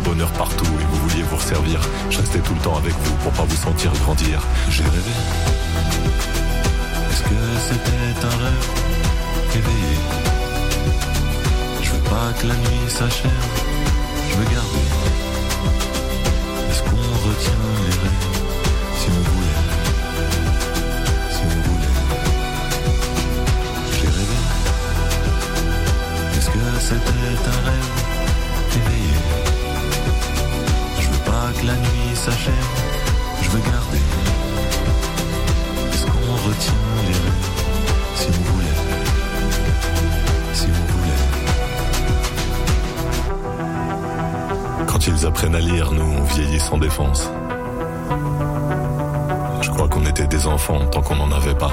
bonheur partout et vous vouliez vous resservir. Je restais tout le temps avec vous pour pas vous sentir grandir. J'ai rêvé. Est-ce que c'était un rêve éveillé? Je veux pas que la nuit s'achève, je veux garder. Est-ce qu'on retient les rêves si on voulait? Si on voulait. J'ai rêvé. Est-ce que c'était un rêve éveillé? Je veux pas que la nuit s'achève, je veux garder. Est-ce qu'on retient les rêves si on voulait? Si on voulait. Quand ils apprennent à lire, nous on vieillit sans défense. Je crois qu'on était des enfants tant qu'on n'en avait pas.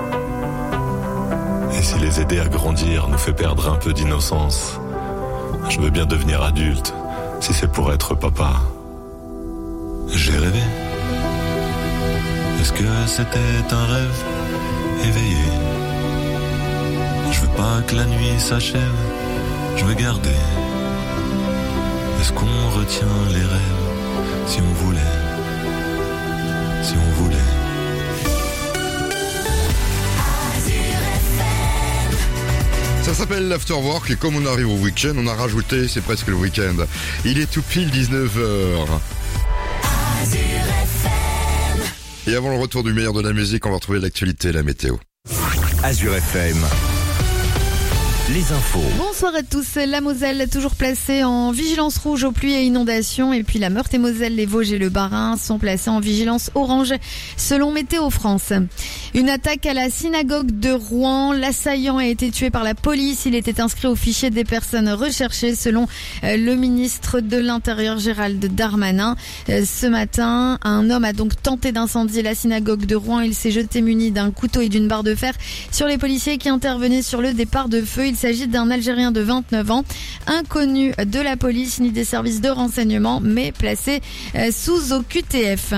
Et si les aider à grandir nous fait perdre un peu d'innocence, je veux bien devenir adulte, si c'est pour être papa. J'ai rêvé. Est-ce que c'était un rêve éveillé? Je veux pas que la nuit s'achève, je veux garder. Est-ce qu'on retient les rêves si on voulait? Si on voulait. Ça s'appelle l'Afterwork et comme on arrive au week-end, on a rajouté, c'est presque le week-end. Il est tout pile 19h. Et avant le retour du meilleur de la musique, on va retrouver l'actualité et la météo. Azure FM. Les infos. Bonsoir à tous. La Moselle toujours placée en vigilance rouge aux pluies et inondations. Et puis la Meurthe-et-Moselle, les Vosges et le Bas-Rhin sont placés en vigilance orange selon Météo France. Une attaque à la synagogue de Rouen. L'assaillant a été tué par la police. Il était inscrit au fichier des personnes recherchées selon le ministre de l'Intérieur Gérald Darmanin. Ce matin, un homme a donc tenté d'incendier la synagogue de Rouen. Il s'est jeté muni d'un couteau et d'une barre de fer sur les policiers qui intervenaient sur le départ de feu. Il s'agit d'un Algérien de 29 ans, inconnu de la police ni des services de renseignement, mais placé sous OQTF.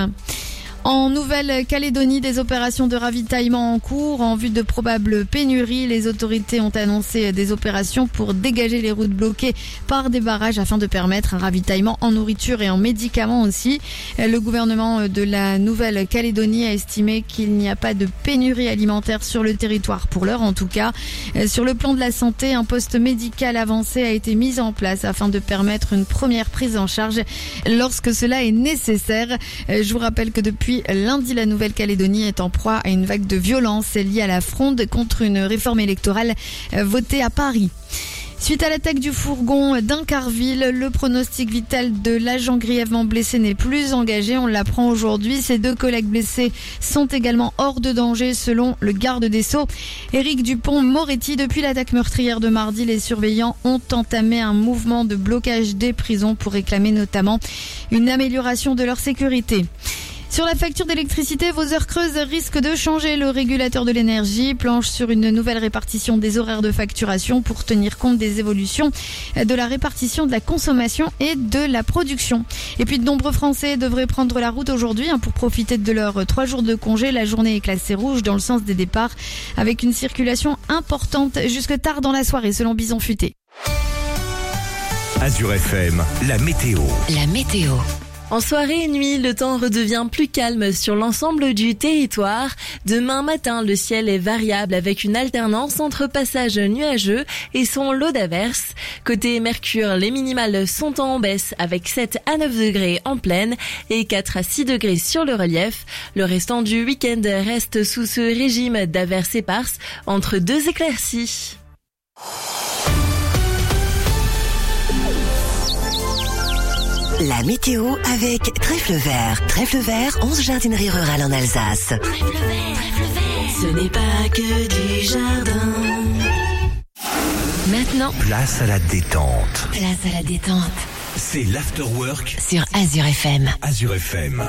En Nouvelle-Calédonie, des opérations de ravitaillement en cours en vue de probables pénuries. Les autorités ont annoncé des opérations pour dégager les routes bloquées par des barrages afin de permettre un ravitaillement en nourriture et en médicaments aussi. Le gouvernement de la Nouvelle-Calédonie a estimé qu'il n'y a pas de pénurie alimentaire sur le territoire pour l'heure en tout cas. Sur le plan de la santé, un poste médical avancé a été mis en place afin de permettre une première prise en charge lorsque cela est nécessaire. Je vous rappelle que depuis lundi, la Nouvelle-Calédonie est en proie à une vague de violence liée à la fronde contre une réforme électorale votée à Paris. Suite à l'attaque du fourgon d'Incarville, le pronostic vital de l'agent grièvement blessé n'est plus engagé. On l'apprend aujourd'hui. Ses deux collègues blessés sont également hors de danger selon le garde des Sceaux. Éric Dupond-Moretti, depuis l'attaque meurtrière de mardi, les surveillants ont entamé un mouvement de blocage des prisons pour réclamer notamment une amélioration de leur sécurité. Sur la facture d'électricité, vos heures creuses risquent de changer. Le régulateur de l'énergie planche sur une nouvelle répartition des horaires de facturation pour tenir compte des évolutions de la répartition de la consommation et de la production. Et puis de nombreux Français devraient prendre la route aujourd'hui pour profiter de leurs 3 jours de congé. La journée est classée rouge dans le sens des départs avec une circulation importante jusque tard dans la soirée selon Bison Futé. Azure FM, la météo. La météo. En soirée et nuit, le temps redevient plus calme sur l'ensemble du territoire. Demain matin, le ciel est variable avec une alternance entre passages nuageux et son lot d'averses. Côté Mercure, les minimales sont en baisse avec 7 à 9 degrés en plaine et 4 à 6 degrés sur le relief. Le restant du week-end reste sous ce régime d'averses éparses entre 2 éclaircies. La météo avec Trèfle Vert. Trèfle Vert, 11 jardineries rurales en Alsace. Trèfle Vert, ce n'est pas que du jardin. Maintenant, Place à la détente. place à la détente C'est l'Afterwork sur Azure FM. Azure FM.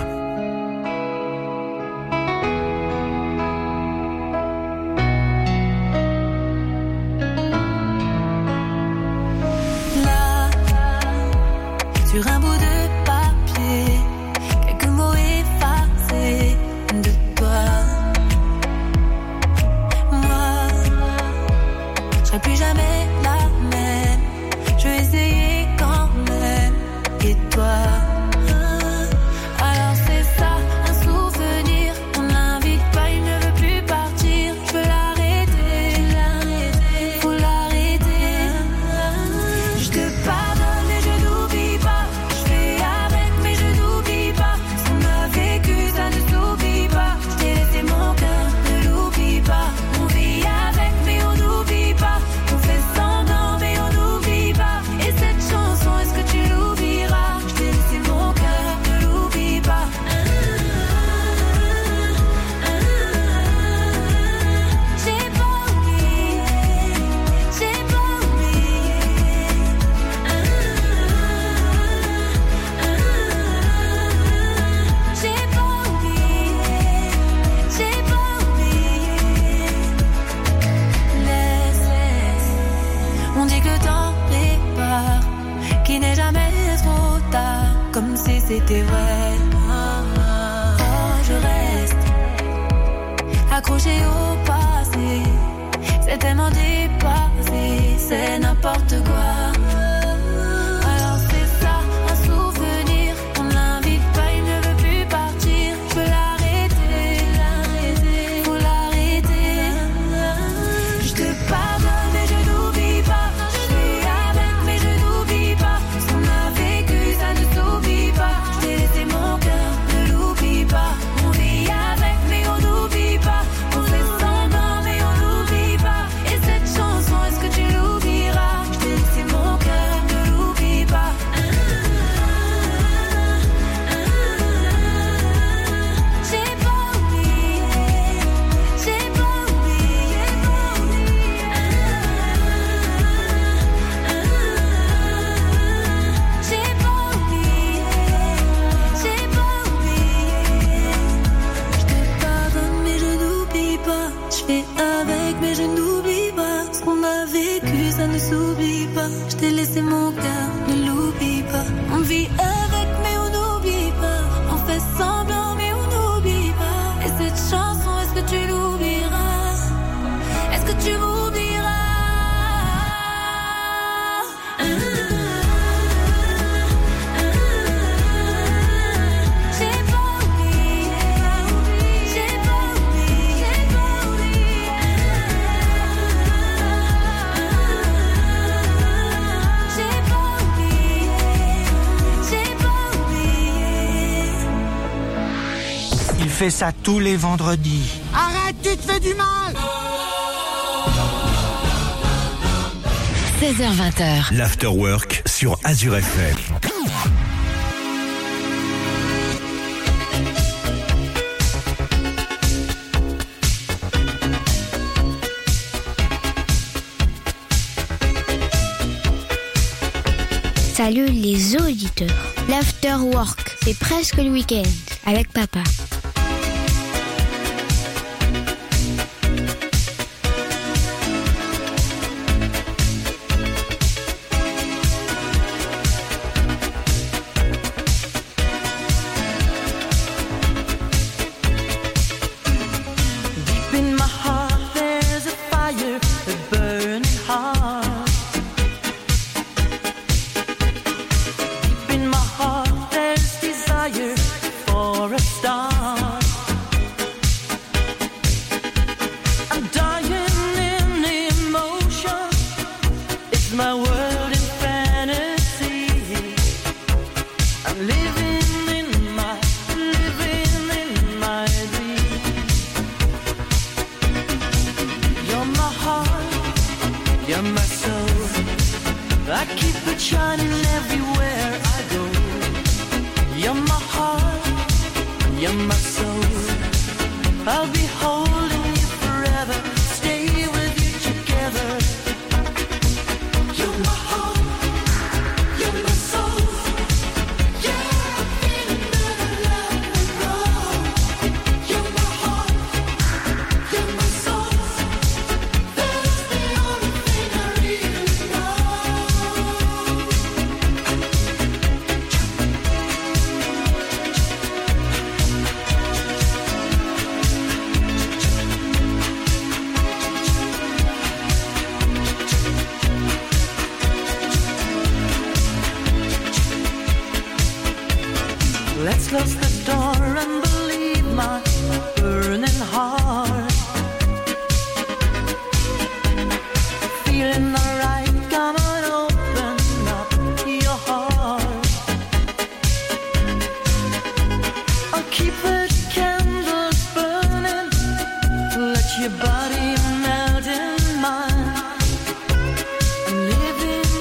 Sur un bout de papier, quelques mots effacés de toi. Moi, je serai plus jamais la même. Je vais essayer quand même. Et toi. Alors c'est ça, un souvenir. On l'invite pas, il ne veut plus partir. Je veux l'arrêter, faut l'arrêter. Je te pardonne mais je n'oublie pas. Je fais avec mais je n'oublie pas. Ce qu'on a vécu ça ne s'oublie pas. Je t'ai laissé mon cœur, ne l'oublie pas. On vit avec mais on n'oublie pas. On fait semblant mais on n'oublie pas. Et cette chanson, est-ce que tu l'oublieras? Je t'ai laissé mon cœur, ne l'oublie pas. J'ai pas oublié, j'ai pas oublié. J'ai pas oublié, j'ai pas oublié. Laisse, on dit que le temps répare, qu'il n'est jamais trop tard, comme si c'était vrai. Oh, je reste accroché au passé, c'est tellement dépassé, c'est n'importe quoi. Alors c'est ça, un souvenir. On l'invite pas, il ne veut plus partir. Je veux l'arrêter, faut l'arrêter. Je te pardonne mais je n'oublie pas. Je suis avec mais je n'oublie pas. Ce qu'on a vécu ça ne s'oublie pas. Je t'ai laissé mon cœur, ne l'oublie pas. On vit avec mais on n'oublie pas. On fait semblant mais on n'oublie pas. Et cette chanson, est-ce que tu l'oublieras? Je t'ai laissé mon cœur, ne l'oublie pas. J'ai pas oublié, j'ai pas oublié. J'ai pas oublié, j'ai pas oublié. Je te pardonne mais je n'oublie pas. Je fais avec mais je n'oublie pas. Ce qu'on a vécu ça ne s'oublie pas. Je t'ai laissé mon cœur, ne l'oublie pas. On vit avec mais on n'oublie pas. On fait semblant mais on n'oublie pas. Et cette chanson, est-ce que tu l'oublieras? Est-ce que tu m'oublieras? J'ai pas oublié, j'ai pas oublié, j'ai pas oublié. J'ai pas oublié, j'ai pas oublié. Il fait ça tous les vendredis. Arrête, tu te fais du mal! 16h20. L'Afterwork sur Azure FM. Salut les auditeurs. L'Afterwork, c'est presque le week-end avec papa. Deep in my heart there's a fire, a burning heart. Deep in my heart there's desire for a start. I'm dying in emotion. It's my world in fantasy. I'm living in my dream. You're my heart, you're my soul. I keep it shining everywhere I go. You're my heart, you're my soul. I'll be holding you forever, stay with you together. You're my heart, you're my soul. Yeah, I'm feeling that I love and roll. You're my heart, you're my soul. That's the only thing I really know. Let's close the door and believe my burning heart. Feeling alright, come on, open up your heart. I'll keep the candles burning, let your body melt in mine. I'm living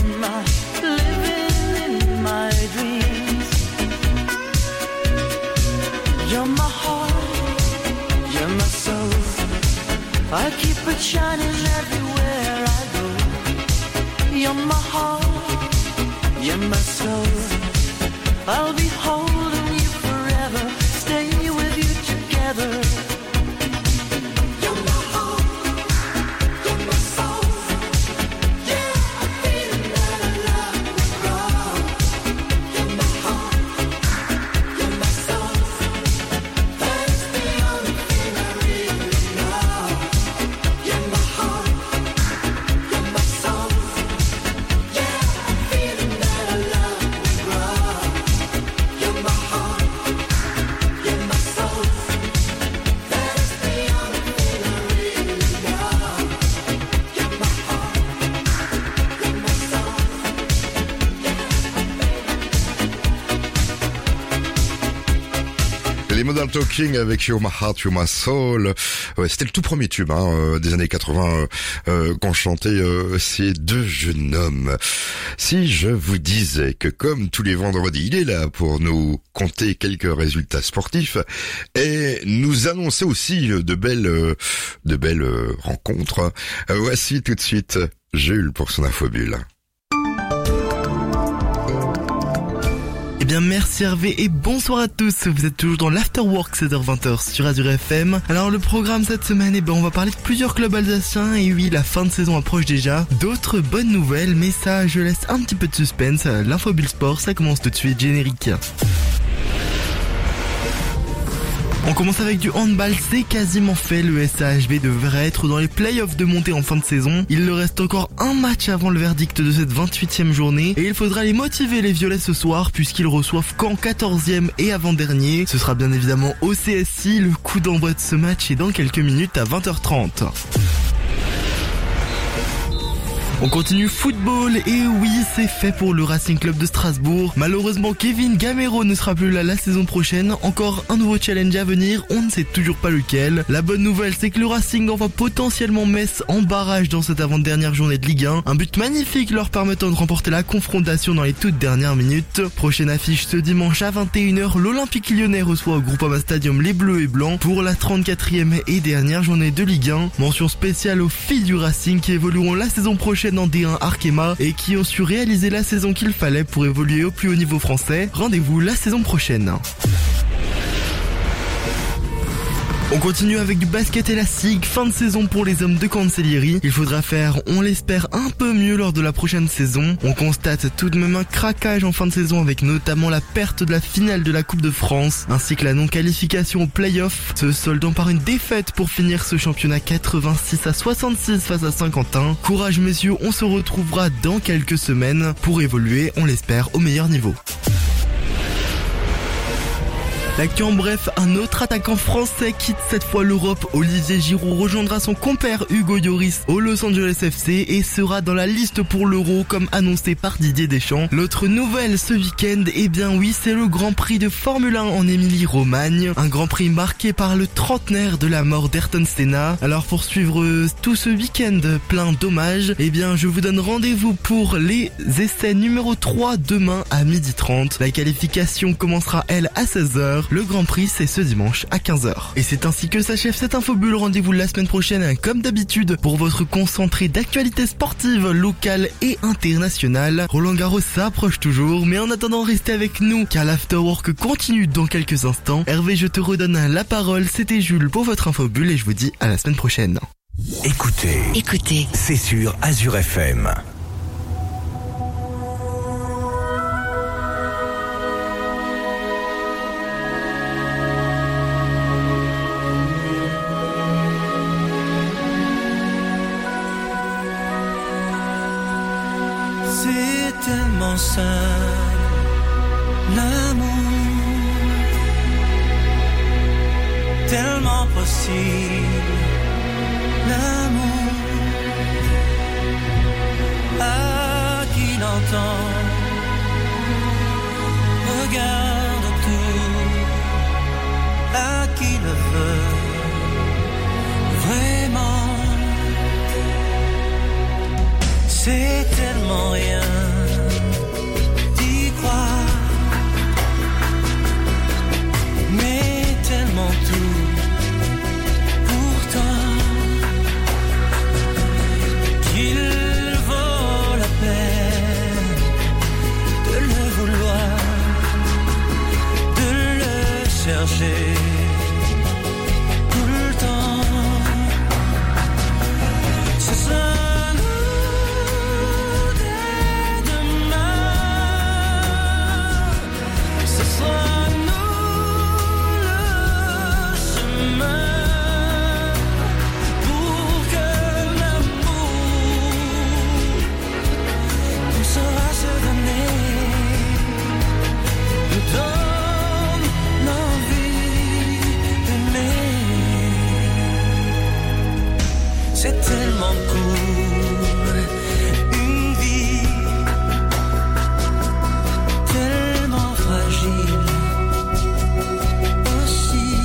in my dreams. You're my heart, you're my soul. I'll keep it shining everywhere I go. You're my heart, you're my soul. I'll be holding you forever, stay with you together. You're my heart, you're my soul. Yeah, I'm feeling that I love will grow. You're my heart, you're my soul. That's the only thing I really know. You're my heart, you're my soul. Yeah, I'm feeling that I love will grow. You're my heart, you're my soul. That's the only thing I really know. You're my heart, you're my soul. Les Modern Talking avec You're My Heart, You're My Soul. Ouais, c'était le tout premier tube des années 80 qu'ont chanté ces deux jeunes hommes. Si je vous disais que comme tous les vendredis, il est là pour nous conter quelques résultats sportifs et nous annoncer aussi de belles rencontres. Voici tout de suite Jules pour son infobule. Eh bien merci Hervé et bonsoir à tous, vous êtes toujours dans l'Afterwork 16h-20h sur Azure FM. Alors le programme cette semaine, on va parler de plusieurs clubs alsaciens et oui, la fin de saison approche déjà. D'autres bonnes nouvelles, mais ça je laisse un petit peu de suspense. L'infobule sport, ça commence tout de suite, générique. On commence avec du handball, c'est quasiment fait, le SAHB devrait être dans les playoffs de montée en fin de saison. Il leur reste encore un match avant le verdict de cette 28e journée et il faudra les motiver les violets ce soir puisqu'ils reçoivent Caen 14e et avant-dernier. Ce sera bien évidemment au CSI, le coup d'envoi de ce match est dans quelques minutes à 20h30. On continue football et oui, c'est fait pour le Racing Club de Strasbourg. Malheureusement, Kevin Gamero ne sera plus là la saison prochaine. Encore un nouveau challenge à venir, on ne sait toujours pas lequel. La bonne nouvelle, c'est que le Racing envoie potentiellement Metz en barrage dans cette avant-dernière journée de Ligue 1. Un but magnifique leur permettant de remporter la confrontation dans les toutes dernières minutes. Prochaine affiche ce dimanche à 21h, l'Olympique Lyonnais reçoit au Groupama Stadium les Bleus et Blancs pour la 34e et dernière journée de Ligue 1. Mention spéciale aux filles du Racing qui évolueront la saison prochaine en D1 Arkema et qui ont su réaliser la saison qu'il fallait pour évoluer au plus haut niveau français. Rendez-vous la saison prochaine. On continue avec du basket élastique, fin de saison pour les hommes de Cancellieri. Il faudra faire, on l'espère, un peu mieux lors de la prochaine saison. On constate tout de même un craquage en fin de saison avec notamment la perte de la finale de la Coupe de France, ainsi que la non-qualification au play-off, se soldant par une défaite pour finir ce championnat 86-66 face à Saint-Quentin. Courage messieurs, on se retrouvera dans quelques semaines pour évoluer, on l'espère, au meilleur niveau. L'actu en bref, un autre attaquant français quitte cette fois l'Europe. Olivier Giroud rejoindra son compère Hugo Lloris au Los Angeles FC et sera dans la liste pour l'Euro comme annoncé par Didier Deschamps. L'autre nouvelle ce week-end, eh bien oui, c'est le Grand Prix de Formule 1 en Émilie-Romagne. Un Grand Prix marqué par le trentenaire de la mort d'Ayrton Senna. Alors pour suivre tout ce week-end plein d'hommages, eh bien je vous donne rendez-vous pour les essais numéro 3 demain à 12h30. La qualification commencera elle à 16h. Le Grand Prix, c'est ce dimanche à 15h. Et c'est ainsi que s'achève cette infobule. Rendez-vous la semaine prochaine, comme d'habitude, pour votre concentré d'actualités sportives, locales et internationales. Roland Garros s'approche toujours, mais en attendant, restez avec nous, car l'Afterwork continue dans quelques instants. Hervé, je te redonne la parole. C'était Jules pour votre infobule et je vous dis à la semaine prochaine. Écoutez, c'est sur Azure FM. C'est tellement simple, l'amour. impossible. L'amour, à qui l'entend, regarde tout, à qui le veut vraiment. C'est tellement rien d'y croire, mais tellement tout. Pourtant, qu'il vaut la peine de le vouloir, de le chercher tout le temps. Ce sera c'est tellement court, une vie tellement fragile aussi,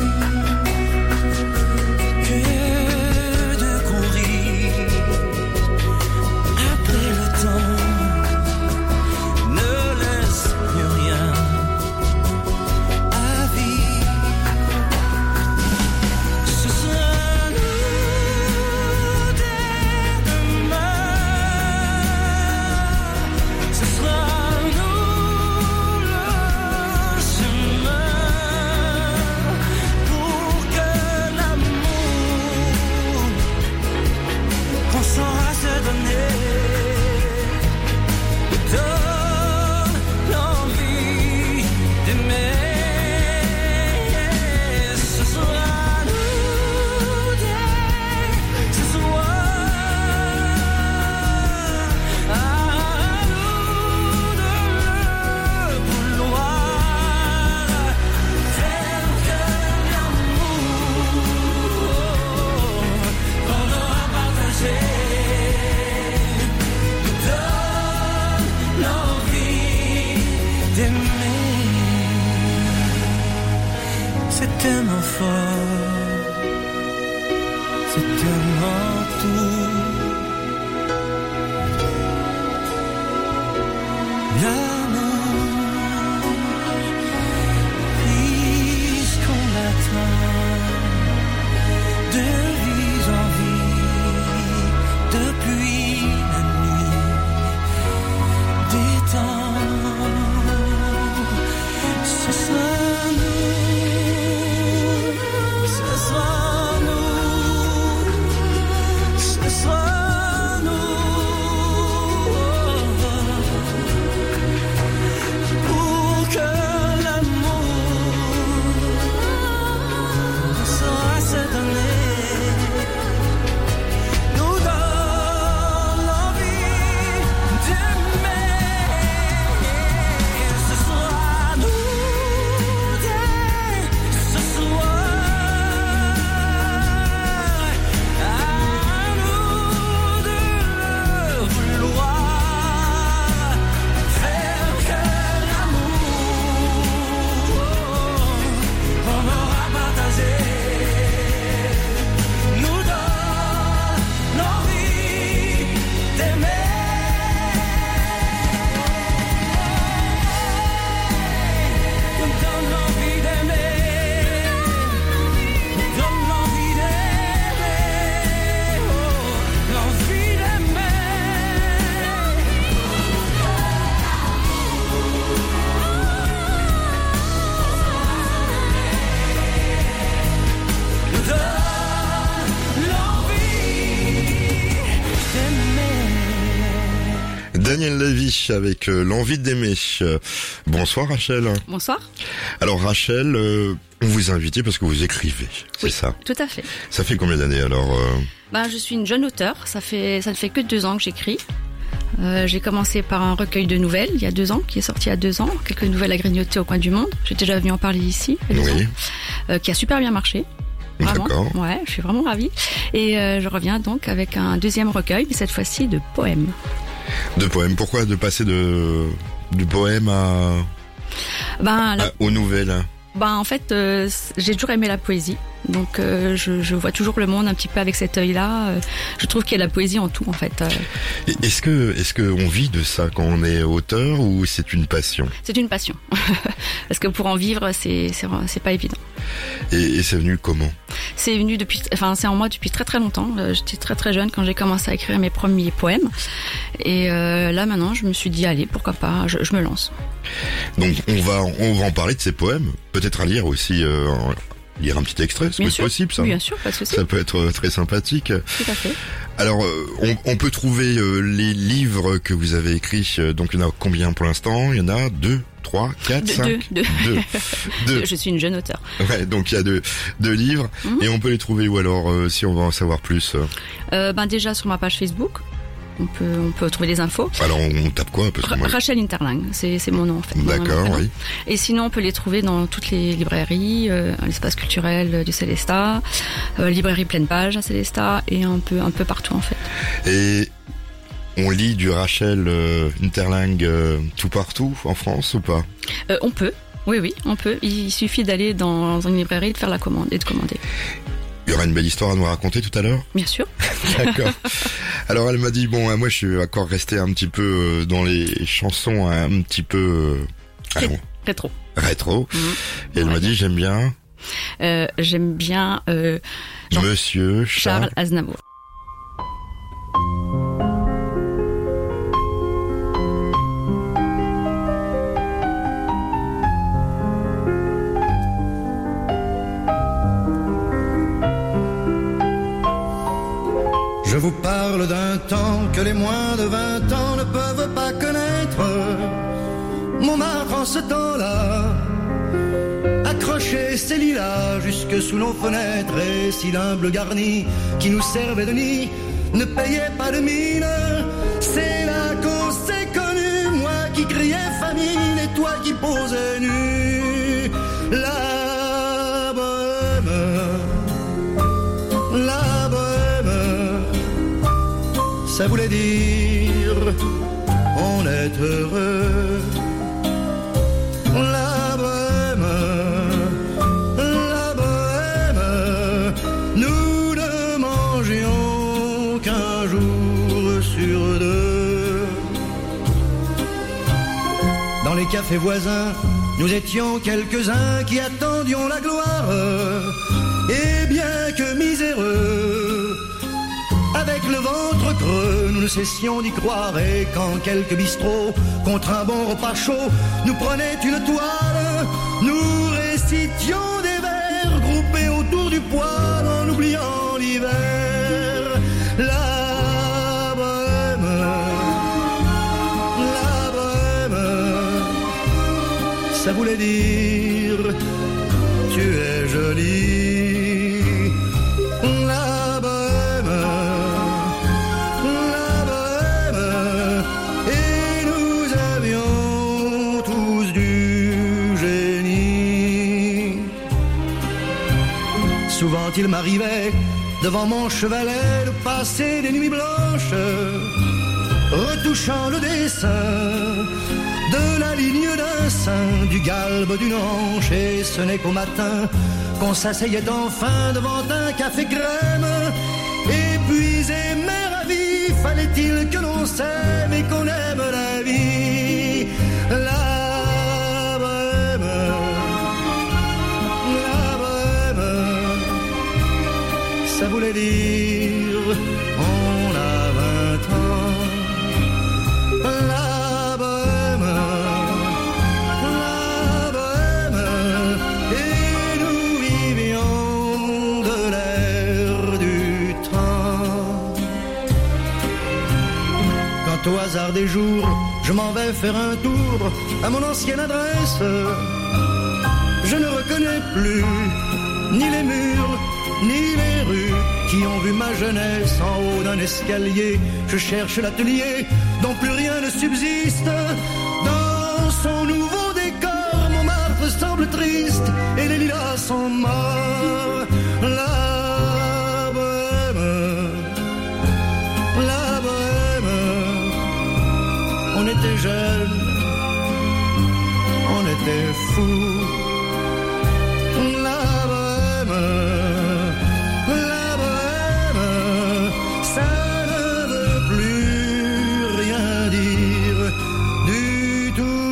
que de courir après le temps ne laisse plus rien à vivre. Ce sera c'est tellement fort, c'est tellement tout. L'amour, puisqu'on l'attend de vie en vie, depuis la nuit des temps. Ce sera Daniel Lévy avec l'envie d'aimer. Bonsoir Rachel. Bonsoir. Alors Rachel, on vous a invité parce que vous écrivez, c'est ça? Tout à fait. Ça fait combien d'années alors Je suis une jeune auteure, ça ne fait que 2 ans que j'écris. J'ai commencé par un recueil de nouvelles il y a 2 ans, qui est sorti il y a 2 ans, quelques nouvelles à grignoter au coin du monde. J'ai déjà venu en parler ici, il y a 2 ans, qui a super bien marché. Vraiment. D'accord. Ouais, je suis vraiment ravie. Et je reviens donc avec un deuxième recueil, mais cette fois-ci de poèmes. De poèmes. Pourquoi de passer du poème aux nouvelles? En fait, j'ai toujours aimé la poésie. Donc je vois toujours le monde un petit peu avec cet œil-là. Je trouve qu'il y a de la poésie en tout, en fait. Est-ce que on vit de ça quand on est auteur, ou c'est une passion? C'est une passion. Parce que pour en vivre, c'est pas évident. Et c'est venu comment? C'est en moi depuis très très longtemps. J'étais très très jeune quand j'ai commencé à écrire mes premiers poèmes. Et là maintenant, je me suis dit allez, pourquoi pas, je me lance. Donc on va en parler de ces poèmes, peut-être à lire aussi. Lire un petit extrait, c'est possible ça? Bien sûr, pas de souci. Ça peut être très sympathique. Tout à fait. Alors, on peut trouver les livres que vous avez écrits. Donc, il y en a combien pour l'instant? Il y en a 2, 3, 4, 5? 2. Je suis une jeune auteure. Ouais, donc il y a deux livres. Et on peut les trouver où alors, si on va en savoir plus? Déjà sur ma page Facebook. On peut trouver des infos. Alors on tape quoi? Rachel Interling, c'est mon nom en fait. D'accord, oui. Et sinon on peut les trouver dans toutes les librairies, l'espace culturel du Célestat, librairie Pleine Page à Célestat, et un peu partout en fait. Et on lit du Rachel Interling tout partout en France ou pas? On peut, oui, on peut. Il suffit d'aller dans une librairie, de faire la commande et de commander. Il y aura une belle histoire à nous raconter tout à l'heure? Bien sûr. D'accord. Alors elle m'a dit, moi je suis encore resté un petit peu dans les chansons un petit peu... Rétro. Et elle m'a dit, j'aime bien... Monsieur Charles Aznavour. Je vous parle d'un temps que les moins de 20 ans ne peuvent pas connaître. Montmartre en ce temps-là accrochait ses lilas jusque sous nos fenêtres, et si l'humble garni qui nous servait de nid ne payait pas de mine, c'est là qu'on s'est connus, moi qui criais famine et toi qui posais nu. La bohème, ça voulait dire on est heureux. La bohème, nous ne mangions qu'un jour sur 2. Dans les cafés voisins, nous étions quelques-uns qui attendions la gloire. Et bien que miséreux, avec le ventre creux, nous ne cessions d'y croire. Et quand quelques bistrots, contre un bon repas chaud, nous prenaient une toile, nous récitions des vers groupés autour du poêle en oubliant l'hiver. La bohème, ça voulait dire tu es jolie. Souvent il m'arrivait devant mon chevalet de passer des nuits blanches, retouchant le dessin de la ligne d'un sein, du galbe d'une hanche. Et ce n'est qu'au matin qu'on s'asseyait enfin devant un café crème. Épuisé mais ravi, fallait-il que l'on s'aime et qu'on aime la vie. La bohème, ça voulait dire on a 20 ans. La bohème, et nous vivions de l'air du temps. Quand au hasard des jours je m'en vais faire un tour à mon ancienne adresse, je ne reconnais plus ni les murs ni les rues qui ont vu ma jeunesse en haut d'un escalier. Je cherche l'atelier dont plus rien ne subsiste. Dans son nouveau décor, Montmartre semble triste et les lilas sont morts. La j'étais fou. La bohème, ça ne veut plus rien dire du tout.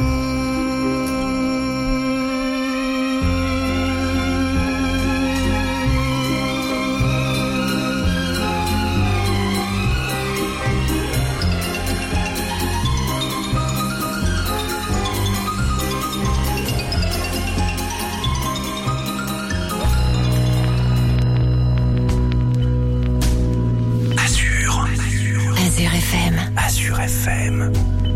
Azure FM.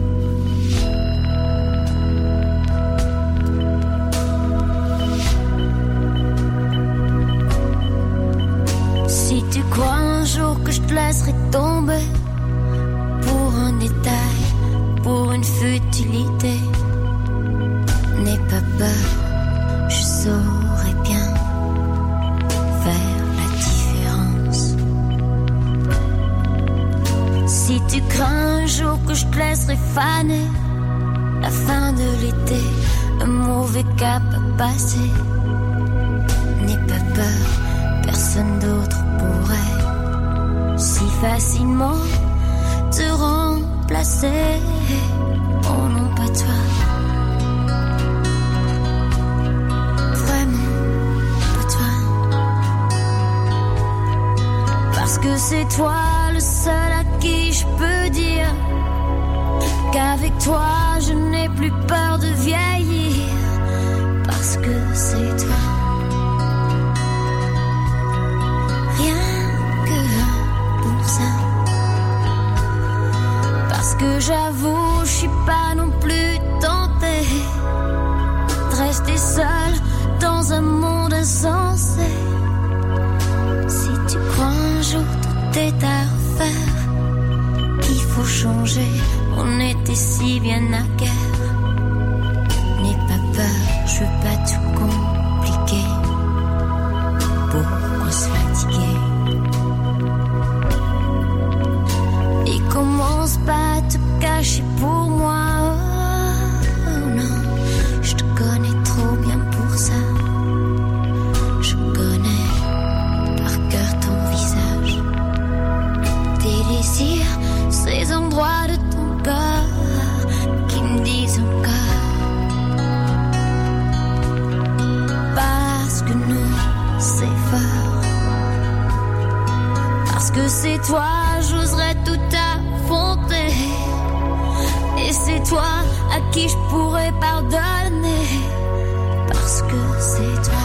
Si tu crois un jour que je te laisserai tomber pour un détail, pour une futilité, n'aie pas peur, je saurai bien faire la différence. Si tu crains un jour que je te laisserai faner, la fin de l'été, un mauvais cap à passer, n'aie pas peur, personne d'autre pourrait si facilement te remplacer. Oh non, pas toi. Vraiment, pas toi. Parce que c'est toi le seul à qui je peux dire qu'avec toi je n'ai plus peur de vieillir. Parce que c'est toi. Que j'avoue, je suis pas non plus tentée de rester seule dans un monde insensé. Si tu crois un jour tout est à refaire, qu'il faut changer, on était si bien à guerre. N'aie pas peur, je veux pas tout compliquer. Pourquoi se fatiguer? Et commence pas à te cacher pour moi. Oh non, je te connais trop bien pour ça. Je connais par cœur ton visage, tes désirs, ces endroits de ton corps qui me disent encore. Parce que nous, c'est fort. Parce que c'est toi, j'oserais tout affronter. Et c'est toi à qui je pourrais pardonner. Parce que c'est toi.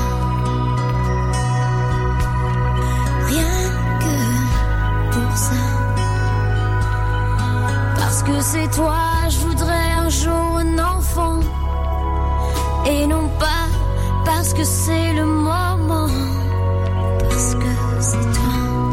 Rien que pour ça. Parce que c'est toi, je voudrais un jour un enfant. Et non pas parce que c'est le moment. Parce que c'est toi.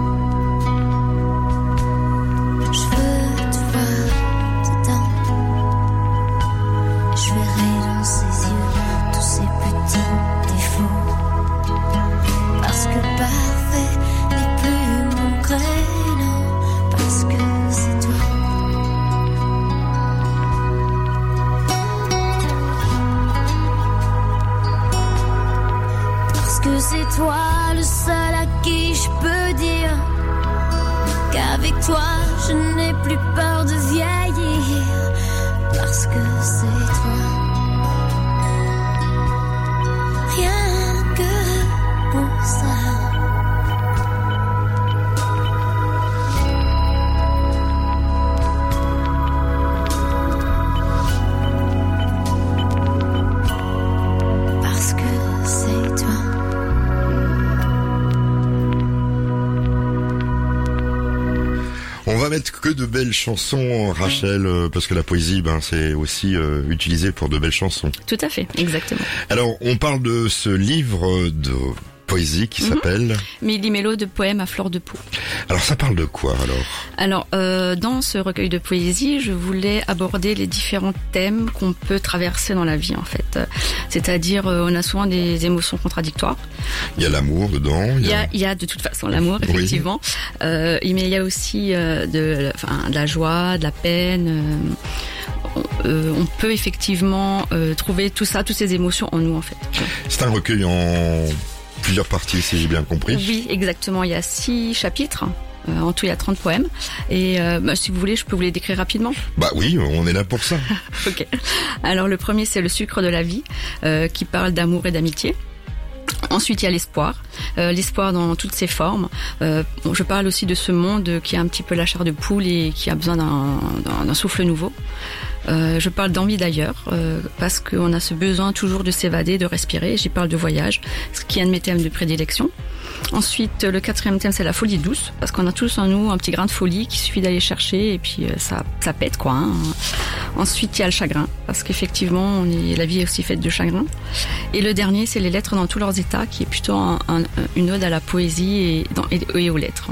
C'est toi le seul à qui je peux dire qu'avec toi je n'ai plus peur de vieillir. Parce que c'est toi. Rien que pour ça. On va mettre que de belles chansons, Rachel, parce que la poésie, c'est aussi utilisé pour de belles chansons. Tout à fait, exactement. Alors, on parle de ce livre de poésie qui s'appelle Méli-Mélo de poèmes à fleur de peau. Alors ça parle de quoi alors dans ce recueil de poésie, je voulais aborder les différents thèmes qu'on peut traverser dans la vie en fait. C'est-à-dire, on a souvent des émotions contradictoires. Il y a l'amour dedans. Il y a de toute façon l'amour, effectivement. Mais il y a aussi de la joie, de la peine. on peut effectivement trouver tout ça, toutes ces émotions en nous en fait. C'est un recueil en plusieurs parties, si j'ai bien compris. Oui, exactement. Il y a 6 chapitres. En tout, il y a 30 poèmes. Et si vous voulez, je peux vous les décrire rapidement. Bah oui, on est là pour ça. Ok. Alors le premier, c'est le sucre de la vie, qui parle d'amour et d'amitié. Ensuite, il y a l'espoir, l'espoir dans toutes ses formes. Je parle aussi de ce monde qui a un petit peu la chair de poule et qui a besoin d'un souffle nouveau. Je parle d'envie d'ailleurs, parce qu'on a ce besoin toujours de s'évader, de respirer. J'y parle de voyage, ce qui est un de mes thèmes de prédilection. Ensuite, le 4e thème, c'est la folie douce, parce qu'on a tous en nous un petit grain de folie qu'il suffit d'aller chercher et puis ça pète quoi. Hein. Ensuite, il y a le chagrin, parce qu'effectivement, la vie est aussi faite de chagrin. Et le dernier, c'est les lettres dans tous leurs états, qui est plutôt une ode à la poésie et aux lettres.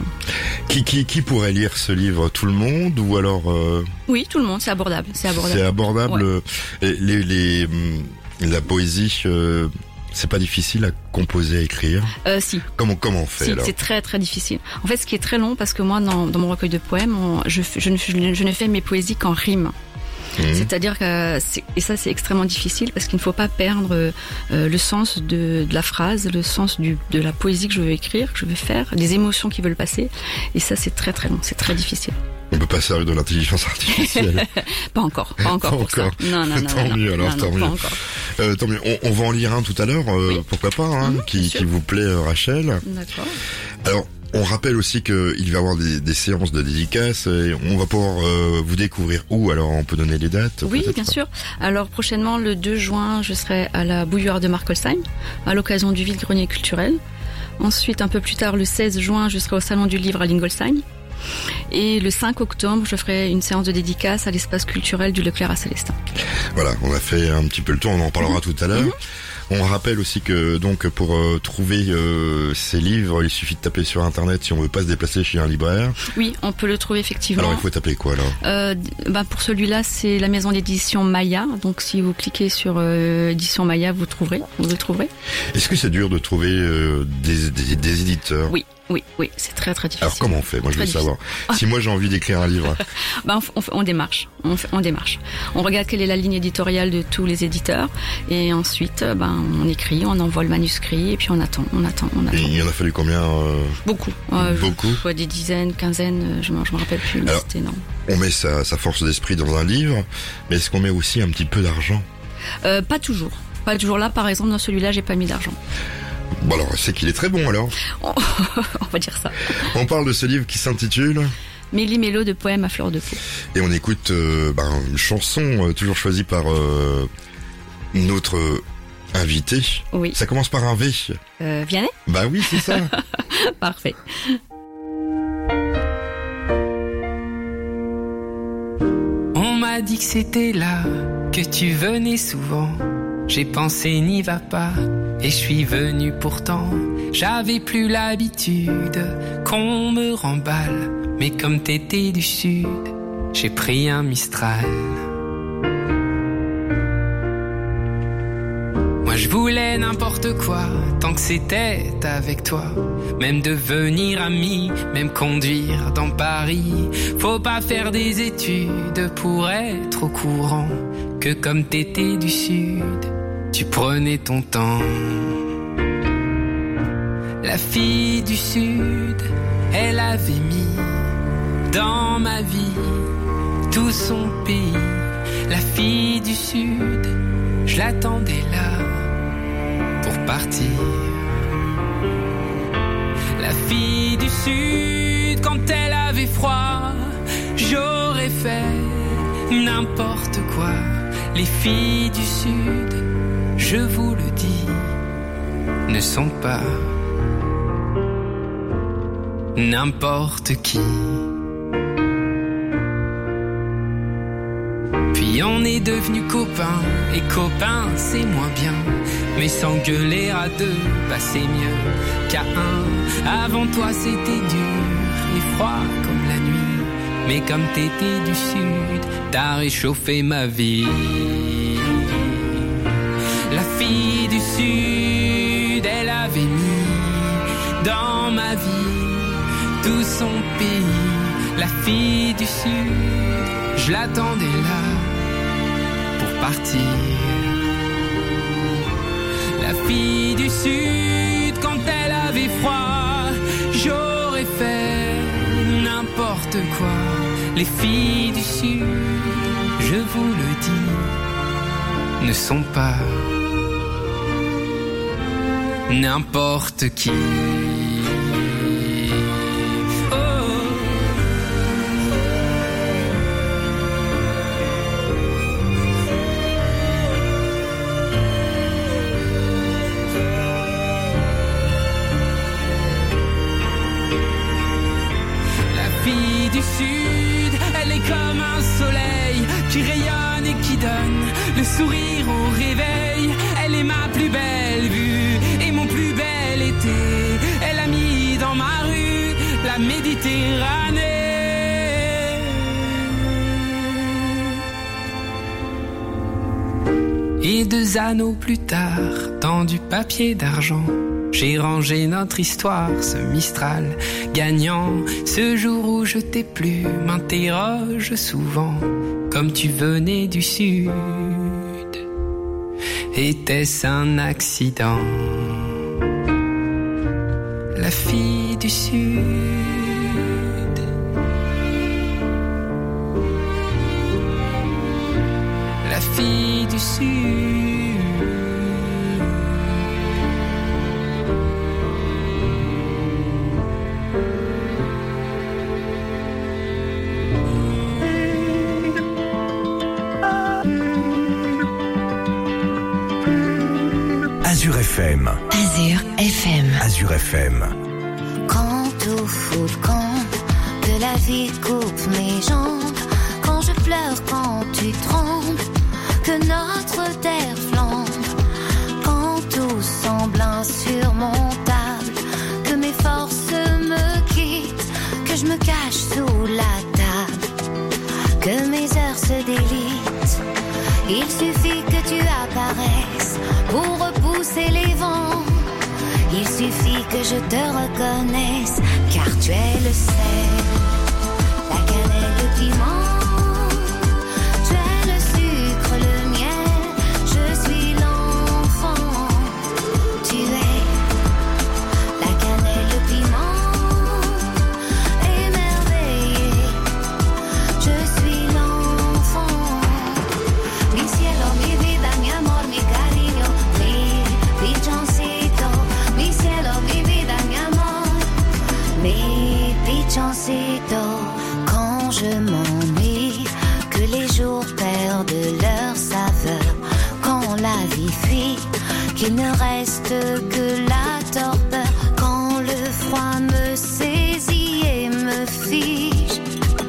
Qui pourrait lire ce livre? Tout le monde ou alors Oui, tout le monde, c'est abordable. C'est abordable. Ouais. La poésie. C'est pas difficile à composer, à écrire? Si. Comment on fait alors? C'est très très difficile. En fait, ce qui est très long, parce que moi, dans mon recueil de poèmes, je ne fais mes poésies qu'en rime. C'est-à-dire que c'est extrêmement difficile parce qu'il ne faut pas perdre le sens de la phrase, le sens de la poésie que je veux écrire, que je veux faire, les émotions qui veulent passer. Et ça, c'est très très long, c'est très difficile. On peut pas servir de l'intelligence artificielle. Pas encore pour ça. Non. Tant mieux alors, tant mieux. Tant mieux. On va en lire un tout à l'heure, oui. Pourquoi pas, hein, qui vous plaît, Rachel. D'accord. Alors, on rappelle aussi qu'il va y avoir des séances de dédicaces et on va pouvoir vous découvrir où. Alors, on peut donner les dates? Oui, bien sûr. Alors, prochainement, le 2 juin, je serai à la bouilloire de Markolsheim, à l'occasion du vide-grenier culturel. Ensuite, un peu plus tard, le 16 juin, je serai au Salon du Livre à Lingolsheim. Et le 5 octobre, je ferai une séance de dédicace à l'espace culturel du Leclerc à Célestin. Voilà, on a fait un petit peu le tour, on en parlera tout à l'heure. On rappelle aussi que donc pour trouver ces livres, il suffit de taper sur internet si on veut pas se déplacer chez un libraire. Oui, on peut le trouver effectivement. Alors il faut taper quoi alors? Pour celui-là, c'est la maison d'édition Maya. Donc si vous cliquez sur édition Maya, vous le trouverez. Est-ce que c'est dur de trouver des éditeurs? Oui, c'est très très difficile. Alors comment on fait? Moi je veux savoir. Si moi j'ai envie d'écrire un livre. On démarche. On démarche. On regarde quelle est la ligne éditoriale de tous les éditeurs et ensuite on écrit, on envoie le manuscrit et puis on attend. Et il y en a fallu combien? Beaucoup. Beaucoup. Des dizaines, quinzaines, je me rappelle plus. Mais c'était énorme. On met sa force d'esprit dans un livre, mais est-ce qu'on met aussi un petit peu d'argent? Pas toujours. Pas toujours. Là, par exemple, dans celui-là, j'ai pas mis d'argent. Bon alors, c'est qu'il est très bon alors. On va dire ça. On parle de ce livre qui s'intitule Méli-mélo de poèmes à fleur de peau. Et on écoute une chanson toujours choisie par notre invité. Oui. Ça commence par un V. Vianney? Bah oui, c'est ça. Parfait. On m'a dit que c'était là, que tu venais souvent. J'ai pensé n'y va pas, et je suis venu pourtant. J'avais plus l'habitude qu'on me remballe, mais comme t'étais du sud, j'ai pris un Mistral. Moi je voulais n'importe quoi, tant que c'était avec toi. Même devenir ami, même conduire dans Paris. Faut pas faire des études pour être au courant que comme t'étais du sud, tu prenais ton temps. La fille du sud, elle avait mis dans ma vie tout son pays. La fille du sud, je l'attendais là pour partir. La fille du sud, quand elle avait froid, j'aurais fait n'importe quoi. Les filles du sud, je vous le dis, ne sont pas n'importe qui. Puis on est devenus copains, et copains c'est moins bien. Mais s'engueuler à deux, bah c'est mieux qu'à un. Avant toi c'était dur et froid comme la nuit, mais comme t'étais du sud, t'as réchauffé ma vie. La fille du sud, elle avait mis dans ma vie tout son pays. La fille du sud, je l'attendais là repartir. La fille du Sud, quand elle avait froid, j'aurais fait n'importe quoi. Les filles du Sud, je vous le dis, ne sont pas n'importe qui. Du Sud, elle est comme un soleil qui rayonne et qui donne le sourire au réveil. Elle est ma plus belle vue et mon plus bel été. Elle a mis dans ma rue la Méditerranée. Et 2 anneaux plus tard, dans du papier d'argent, j'ai rangé notre histoire, ce Mistral gagnant. Ce jour où je t'ai plu, m'interroge souvent, comme tu venais du Sud, était-ce un accident? La fille du Sud, la fille du Sud. Azure FM. Azure FM. Azure FM. Quand tout fout le camp, que la vie coupe mes jambes, quand je pleure, quand tu trembles, que notre terre flambe, quand tout semble insurmontable, que mes forces me quittent, que je me cache sous la table, que mes heures se délitent. Il suffit que tu apparaisses pour repousser les vents. Il suffit que je te reconnaisse, car tu es le sel, la cannelle, le piment. Tu es le sucre, le miel, je suis l'enfant. Tu es la cannelle, le piment, émerveillé. Je suis l'enfant. Mi cielo, mi vida, mi amor, mi cariño, mi pichoncito. Mi cielo, mi vida, mi amor, mi pichoncito. Quand je m'ennuie, que les jours perdent leur saveur, quand la vie fuit, qu'il ne reste que la torpeur, quand le froid me saisit et me fige,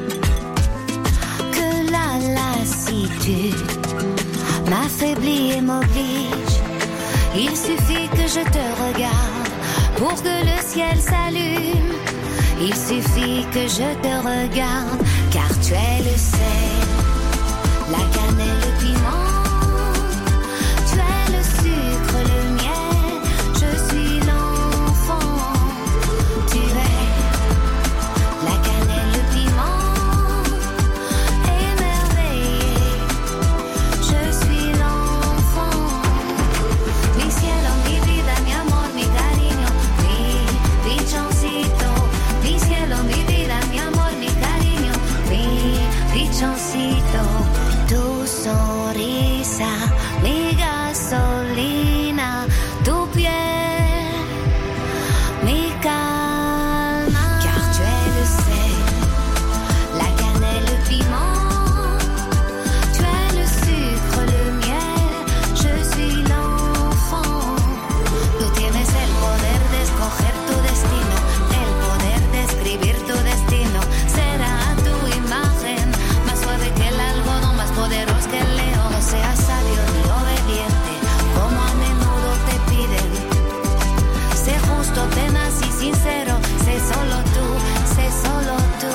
que la lassitude m'affaiblit et m'oblige. Il suffit que je te regarde pour que le ciel s'allume. Il suffit que je te regarde, car tu es le sel, la cannelle, le piment. Tu es le sucre, le miel, je suis l'enfant. Tu es la cannelle, le piment, émerveillé. Je suis l'enfant. Mi cielo, mi vida, mi amor, mi cariño, mi pichoncito. Mi cielo, mi vida, mi amor, mi cariño, mi pichoncito. Tu sonrisa, mi gasolina, tu piel, mi calma. Car tu es le sel, la cannelle, le piment. Tu es le sucre, le miel, je suis l'enfant. Tú tienes el poder de escoger tu destino, el poder de escribir tu destino. Será tu imagen, más suave que el algodón, más poderoso que el león. Sea sabio y obediente, como a menudo te piden. Sé justo, tenaz y sincero, sé solo tú, sé solo tú.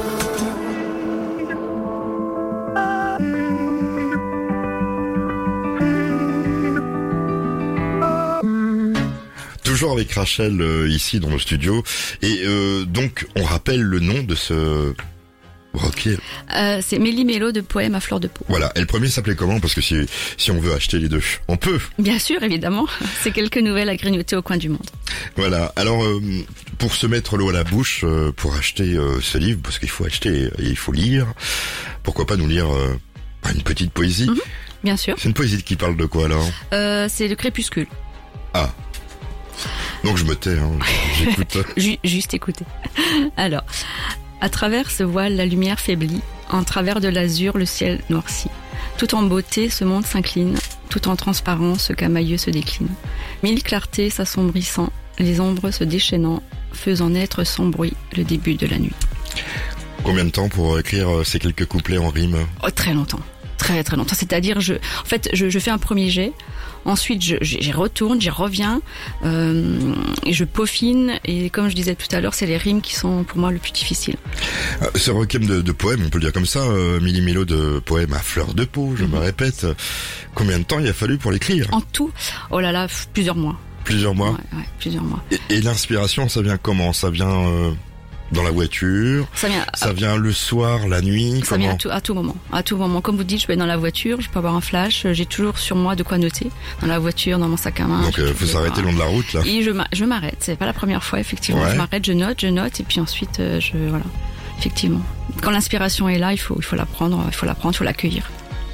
Toujours avec Rachel ici dans le studio et donc on rappelle le nom de ce Ok. C'est Méli-Mélo de poèmes à fleur de peau. Voilà. Et le premier s'appelait comment? Parce que si on veut acheter les deux, on peut. Bien sûr, évidemment. C'est quelques nouvelles à grignoter au coin du monde. Voilà. Alors, pour se mettre l'eau à la bouche, pour acheter ce livre, parce qu'il faut acheter et il faut lire, pourquoi pas nous lire une petite poésie? Bien sûr. C'est une poésie qui parle de quoi alors? C'est le crépuscule. Ah. Donc je me tais, j'écoute. Juste écouter. Alors, à travers ce voile, la lumière faiblit. En travers de l'azur, le ciel noircit. Tout en beauté, ce monde s'incline. Tout en transparence, ce camailleux se décline. Mille clartés s'assombrissant, les ombres se déchaînant, faisant naître sans bruit le début de la nuit. Combien de temps pour écrire ces quelques couplets en rime? Oh, très longtemps. Très très longtemps. C'est-à-dire, je fais un premier jet. Ensuite, j'y retourne, j'y reviens, et je peaufine. Et comme je disais tout à l'heure, c'est les rimes qui sont pour moi le plus difficile. Ce recueil de poèmes, on peut le dire comme ça, Méli-Mélo de poèmes à fleur de peau, je me répète. Combien de temps il a fallu pour l'écrire? En tout, oh là là, plusieurs mois. Plusieurs mois? Ouais, plusieurs mois. Et l'inspiration, ça vient comment? Ça vient dans la voiture? Ça vient le soir, la nuit? Ça vient à tout moment. À tout moment. Comme vous dites, je vais dans la voiture, je peux avoir un flash, j'ai toujours sur moi de quoi noter. Dans la voiture, dans mon sac à main. Donc faut s'arrêter le long de la route là. Et je m'arrête. C'est pas la première fois, effectivement. Ouais. Je m'arrête, je note, et puis ensuite, voilà. Effectivement. Quand l'inspiration est là, il faut la prendre, il faut l'accueillir.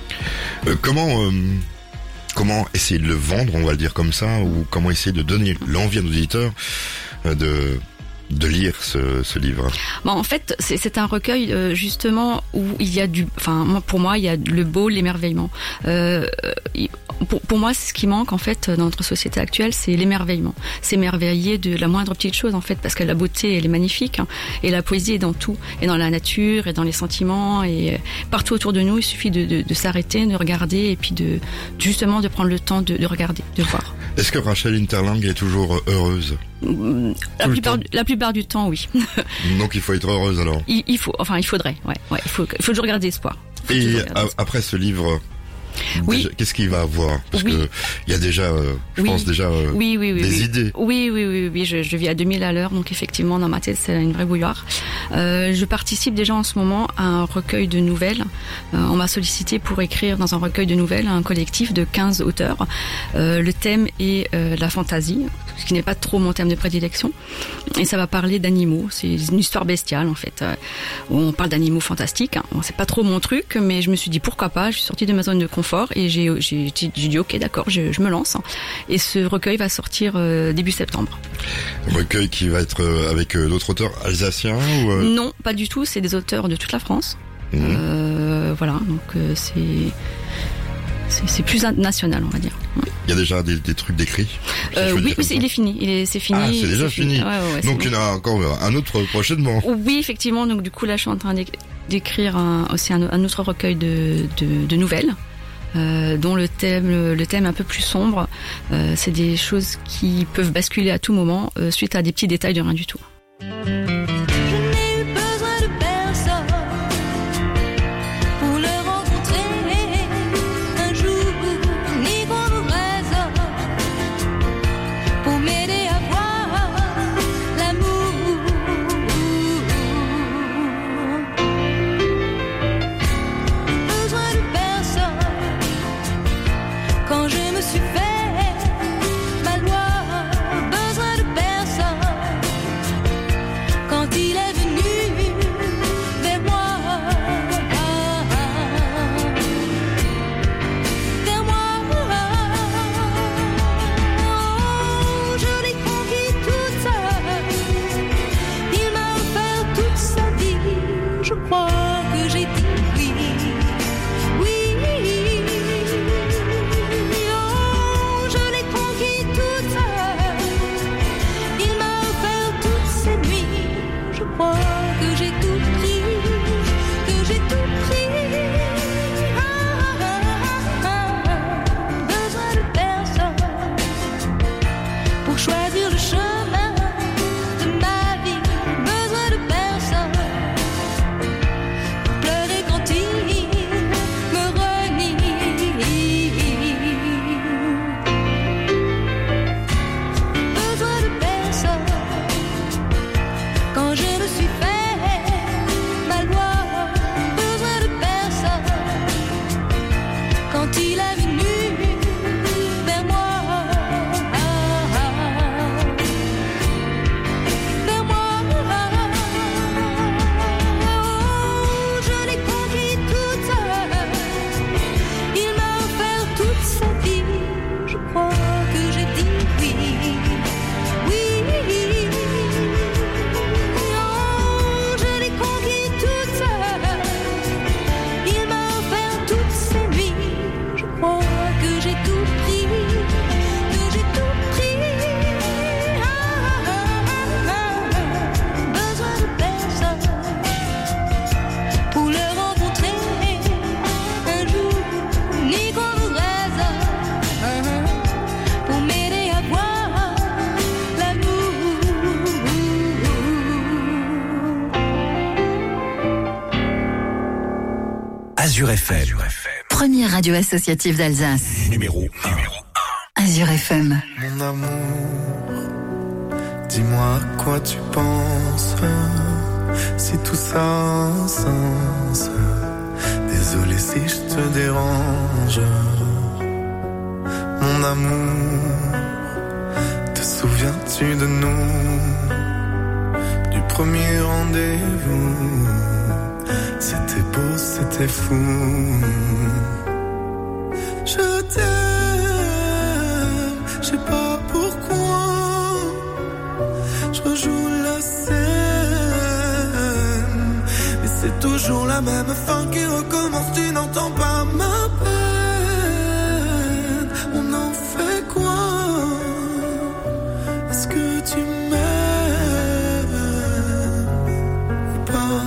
Comment essayer de le vendre, on va le dire comme ça, ou comment essayer de donner l'envie à nos auditeurs de lire ce livre? Bon, en fait, c'est un recueil justement où il y a pour moi, il y a le beau, l'émerveillement. Pour moi, c'est ce qui manque en fait dans notre société actuelle, c'est l'émerveillement. S'émerveiller de la moindre petite chose en fait, parce que la beauté, elle est magnifique, hein, et la poésie est dans tout, et dans la nature, et dans les sentiments, et partout autour de nous. Il suffit de s'arrêter, de regarder, et puis justement de prendre le temps de regarder, de voir. Est-ce que Rachel Interlang est toujours heureuse? La plupart du temps, oui. Donc il faut être heureuse alors. Il faudrait, ouais. Il faut toujours garder espoir. Et après ce livre, oui. Qu'est-ce qu'il va avoir? Parce que il y a déjà, je pense déjà des idées. Oui. Je vis à 2000 à l'heure, donc effectivement dans ma tête c'est une vraie bouilloire. Je participe déjà en ce moment à un recueil de nouvelles. On m'a sollicité pour écrire dans un recueil de nouvelles un collectif de 15 auteurs. Le thème est la fantaisie, ce qui n'est pas trop mon thème de prédilection. Et ça va parler d'animaux. C'est une histoire bestiale en fait. On parle d'animaux fantastiques. Hein. C'est pas trop mon truc, mais je me suis dit pourquoi pas. Je suis sortie de ma zone de confort et j'ai dit ok, d'accord, je me lance. Et ce recueil va sortir début septembre. Un recueil qui va être avec d'autres auteurs alsaciens ou Non, pas du tout. C'est des auteurs de toute la France. Voilà, donc c'est plus national, on va dire. Il y a déjà des trucs d'écrits? Oui, il est fini. C'est fini. Ah, c'est déjà fini. Ouais, donc il y en a encore un autre prochainement. Oui, effectivement. Donc du coup, là, je suis en train d'écrire aussi un autre recueil de nouvelles. Dont le thème un peu plus sombre, c'est des choses qui peuvent basculer à tout moment suite à des petits détails de rien du tout. Quand je me suis fait ma loi. Azure FM. Première radio associative d'Alsace. Numéro 1. Azure FM. Mon amour, dis-moi à quoi tu penses, si tout ça a un sens. Désolé si je te dérange. Mon amour, te souviens-tu de nous, du premier rendez-vous? C'était beau, c'était fou. Je t'aime, je sais pas pourquoi. Je rejoue la scène, mais c'est toujours la même fin qui recommence. Tu n'entends pas ma peine. On en fait quoi? Est-ce que tu m'aimes ou pas?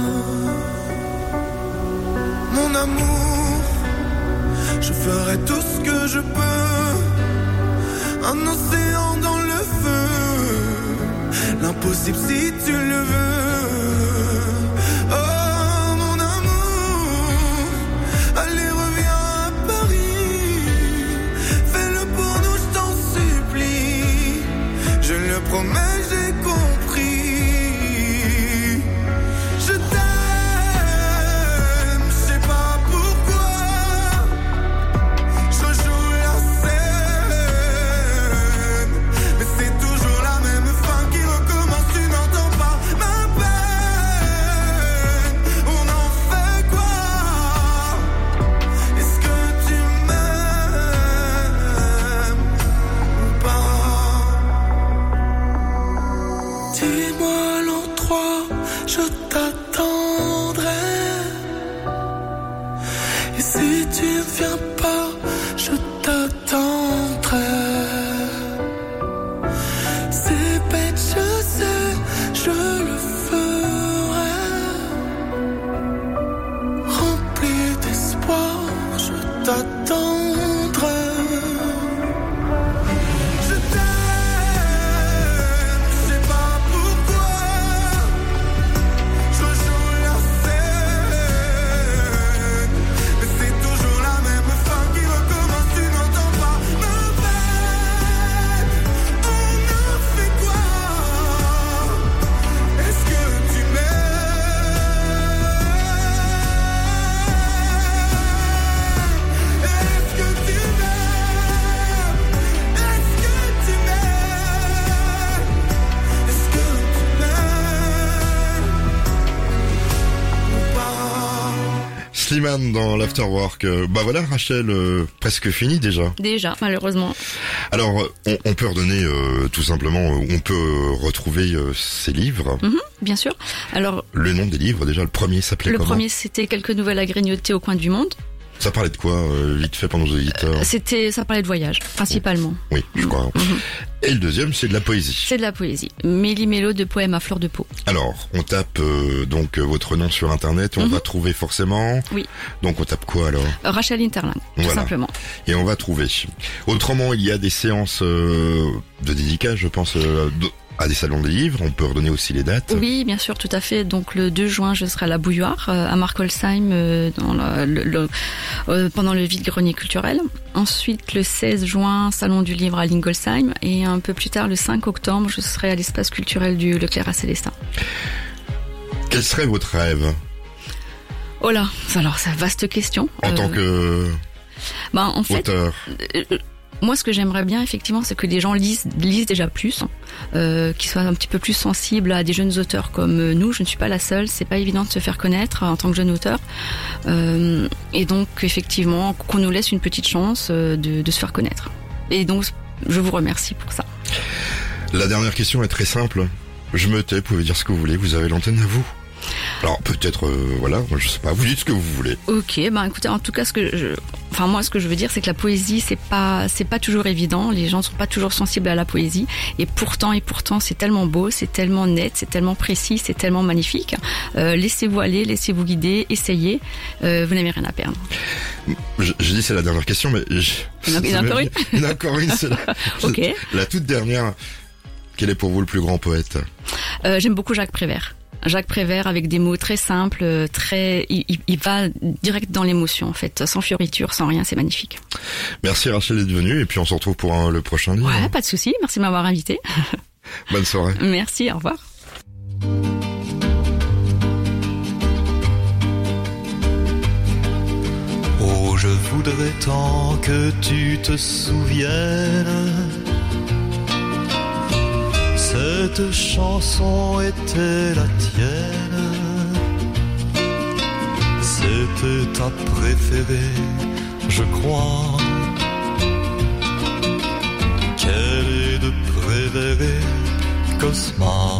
Mon amour, je ferai tout ce que je peux. Un océan dans le feu, l'impossible si tu le veux. Oh mon amour, allez reviens à Paris. Fais-le pour nous, je t'en supplie. Je le promets, j'ai compris. Je t'aime, je sais pas pourquoi. Je rejoue la scène, mais c'est toujours la même fin qui recommence. Tu n'entends pas ma peine. On en fait quoi? Est-ce que tu m'aimes ou pas? Dis-moi l'endroit, je t'attendrai. Et si tu ne viens pas, je t'attendrai. C'est bête, je sais, je le ferai. Rempli d'espoir, je t'attendrai. Je t'aime, je sais pas pourquoi. Je rejoue la scène, mais c'est toujours la même fin qui recommence. Tu n'entends pas ma peine. On a fait quoi? Est-ce que tu m'aimes? Est-ce que tu m'aimes? Est-ce que tu m'aimes? Est-ce que tu m'aimes ou pas? Slimane dans l'Afterwork. Bah voilà Rachel, presque fini déjà. Déjà, malheureusement. Alors on peut redonner tout simplement, on peut retrouver ces livres. Bien sûr. Alors, Le nom des livres déjà, le premier s'appelait le comment? premier, c'était Quelques nouvelles à grignoter au coin du monde. Ça parlait de quoi, vite fait pour nos auditeurs? Ça parlait de voyage, principalement. Oui, je crois. Et le deuxième, c'est de la poésie. C'est de la poésie. Méli-mélo de poèmes à fleur de peau. Alors, on tape donc votre nom sur internet, on va trouver forcément. Oui. Donc on tape quoi alors? Rachel Interland, tout Voilà. simplement. Et on va trouver. Autrement, il y a des séances de dédicace, je pense, à des salons des livres. On peut redonner aussi les dates. Oui, bien sûr, tout à fait. Donc le 2 juin, je serai à la Bouilloire, à Markolsheim, pendant le vide-grenier culturel. Ensuite, le 16 juin, salon du livre à Lingolsheim. Et un peu plus tard, le 5 octobre, je serai à l'espace culturel du Leclerc à Célestin. Quel serait votre rêve? Oh là, alors c'est une vaste question. En tant que en fait, auteur. Moi, ce que j'aimerais bien, effectivement, c'est que les gens lisent déjà plus, qu'ils soient un petit peu plus sensibles à des jeunes auteurs comme nous. Je ne suis pas la seule, c'est pas évident de se faire connaître en tant que jeune auteur. Et donc, effectivement, qu'on nous laisse une petite chance de se faire connaître. Et donc, je vous remercie pour ça. La dernière question est très simple. Je me tais, vous pouvez dire ce que vous voulez, vous avez l'antenne à vous. Alors peut-être, voilà, je sais pas, vous dites ce que vous voulez. Ok, écoutez, en tout cas, moi, ce que je veux dire, c'est que la poésie, c'est pas toujours évident. Les gens sont pas toujours sensibles à la poésie, et pourtant, c'est tellement beau, c'est tellement net, c'est tellement précis, c'est tellement magnifique. Laissez-vous aller, laissez-vous guider, essayez. Vous n'avez rien à perdre. Je dis c'est la dernière question, mais il y en a encore une. Il y en a encore une, c'est Ok. La toute dernière. Quel est pour vous le plus grand poète? J'aime beaucoup Jacques Prévert. Jacques Prévert avec des mots très simples, il va direct dans l'émotion en fait, sans fioriture, sans rien, c'est magnifique. Merci Rachel d'être venue et puis on se retrouve pour le prochain livre. Ouais, pas de souci, merci de m'avoir invité. Bonne soirée. Merci, au revoir. Oh, je voudrais tant que tu te souviennes. Cette chanson était la tienne. C'était ta préférée, je crois. Quelle est de préférée, Cosma.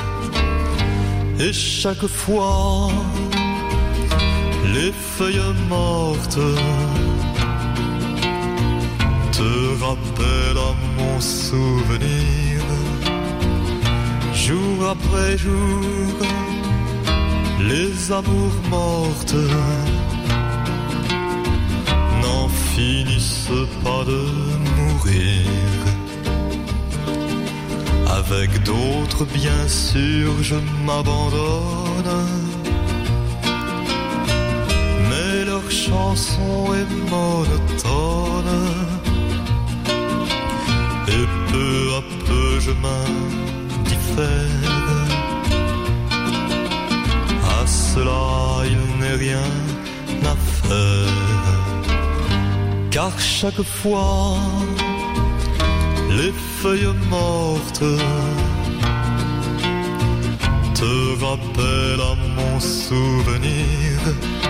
Et chaque fois, les feuilles mortes te rappellent à mon souvenir. Jour après jour, les amours mortes n'en finissent pas de mourir. Avec d'autres, bien sûr, je m'abandonne. Mais leur chanson est monotone. Et peu à peu je m'indiffère. À cela il n'est rien à faire. Car chaque fois les feuilles mortes te rappellent à mon souvenir.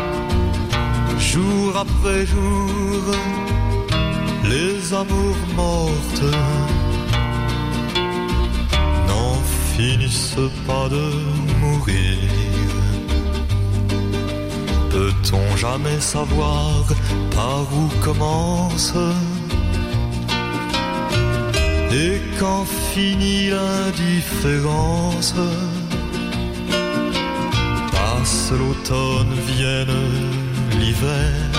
Jour après jour, les amours mortes n'en finissent pas de mourir. Peut-on jamais savoir par où commence et quand finit l'indifférence? Passe l'automne, vienne l'hiver,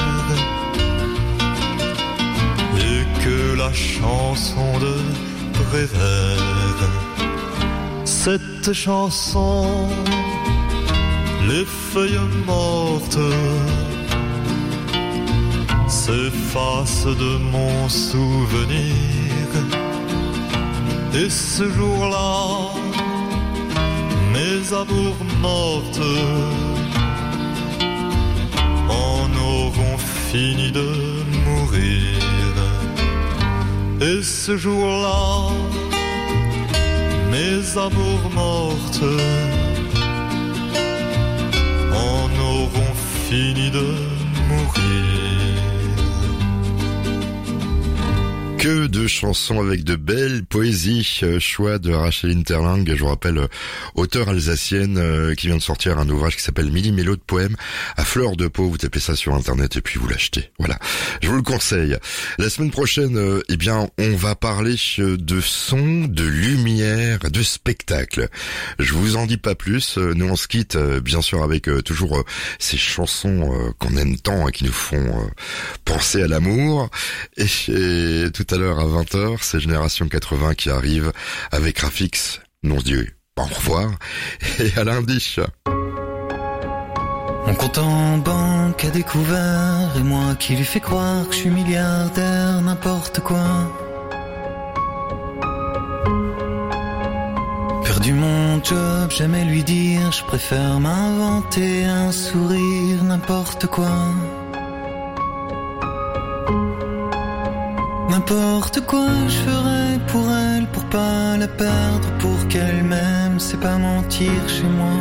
et que la chanson de Prévert, cette chanson, les feuilles mortes s'effacent de mon souvenir. Et ce jour-là, mes amours mortes en auront fini de mourir. Et ce jour-là, mes amours mortes en auront fini de mourir. Que de chansons avec de belles poésies, choix de Rachel Interling, je vous rappelle, auteure alsacienne qui vient de sortir un ouvrage qui s'appelle Millimélo de poèmes à fleur de peau. Vous tapez ça sur internet et puis vous l'achetez. Voilà, je vous le conseille. La semaine prochaine, eh bien, on va parler de son, de lumière, de spectacle. Je vous en dis pas plus. Nous on se quitte bien sûr avec toujours ces chansons qu'on aime tant et qui nous font penser à l'amour. Et tout à l'heure à 20h, c'est Génération 80 qui arrive avec Rafix. Nous on se dit au revoir et à lundi. Mon compte en banque a découvert, et moi qui lui fais croire que je suis milliardaire, n'importe quoi. Perdu mon job, jamais lui dire, je préfère m'inventer un sourire, n'importe quoi. N'importe quoi je ferais pour elle, pour pas la perdre, pour qu'elle m'aime, c'est pas mentir chez moi.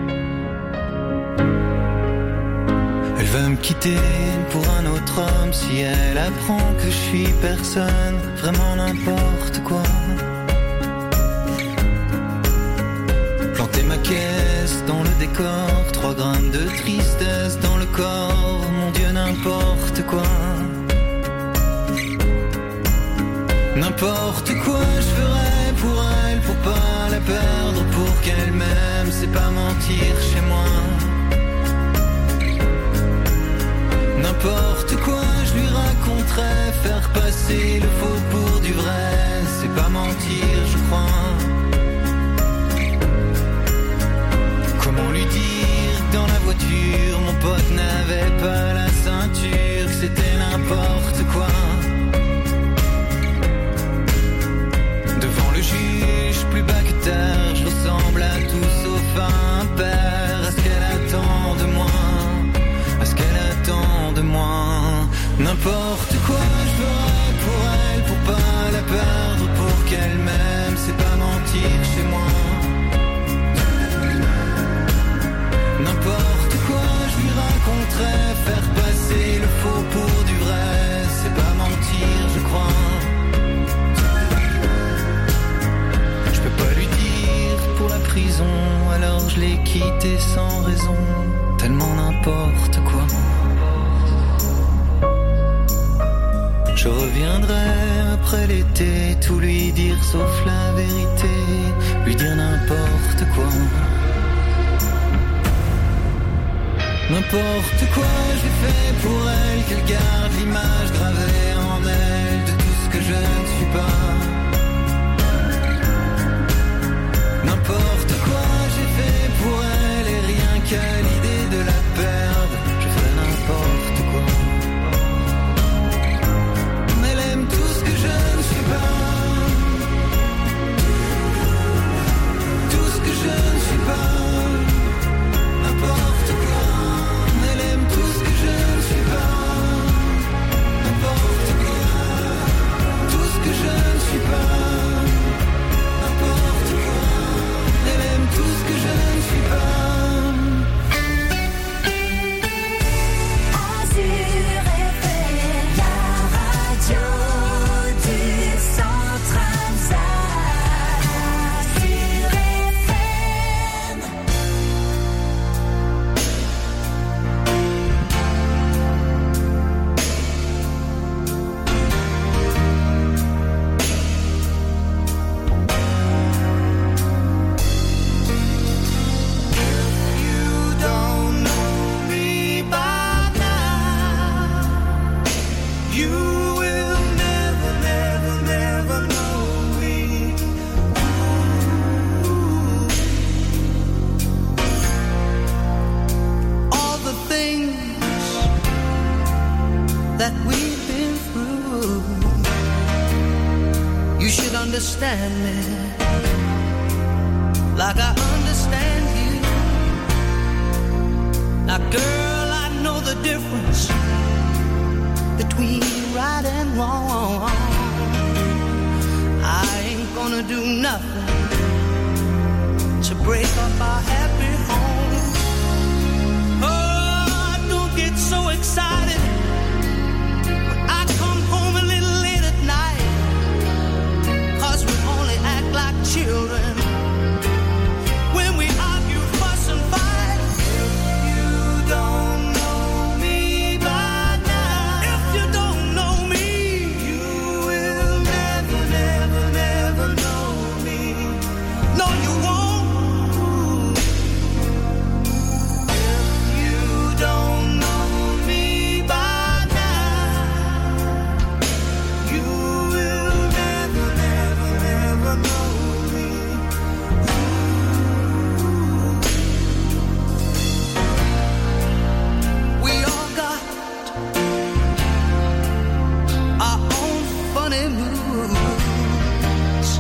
Elle veut me quitter pour un autre homme, si elle apprend que je suis personne, vraiment n'importe quoi. Planter ma caisse dans le décor, 3 grammes de tristesse dans le corps, mon Dieu n'importe quoi. N'importe quoi je ferais pour elle, pour pas la perdre, pour qu'elle m'aime, c'est pas mentir chez moi. N'importe quoi je lui raconterais, faire passer le faux pour du vrai, c'est pas mentir je crois. prison, alors je l'ai quitté sans raison, tellement n'importe quoi. Je reviendrai après l'été, tout lui dire sauf la vérité, lui dire n'importe quoi. N'importe quoi j'ai fait pour elle, qu'elle garde l'image gravée en elle de tout ce que je ne suis pas. N'importe quoi j'ai fait pour elle et rien qu'à l'idée de la perdre, je ferais n'importe quoi. Mais elle aime tout ce que je ne suis pas, tout ce que je ne suis pas. N'importe quoi, elle aime tout ce que je ne suis pas. N'importe quoi, tout ce que je ne suis pas. N'importe quoi, elle aime tout ce que je ne suis pas. Azur FM, la radio du centre Alsace. Azur FM. You don't know me by now. You will never, never, never know me. All the things that we've been through, you should understand me like I understand you. Now girl, I know the difference between right and wrong. I ain't gonna do nothing to break up our habits.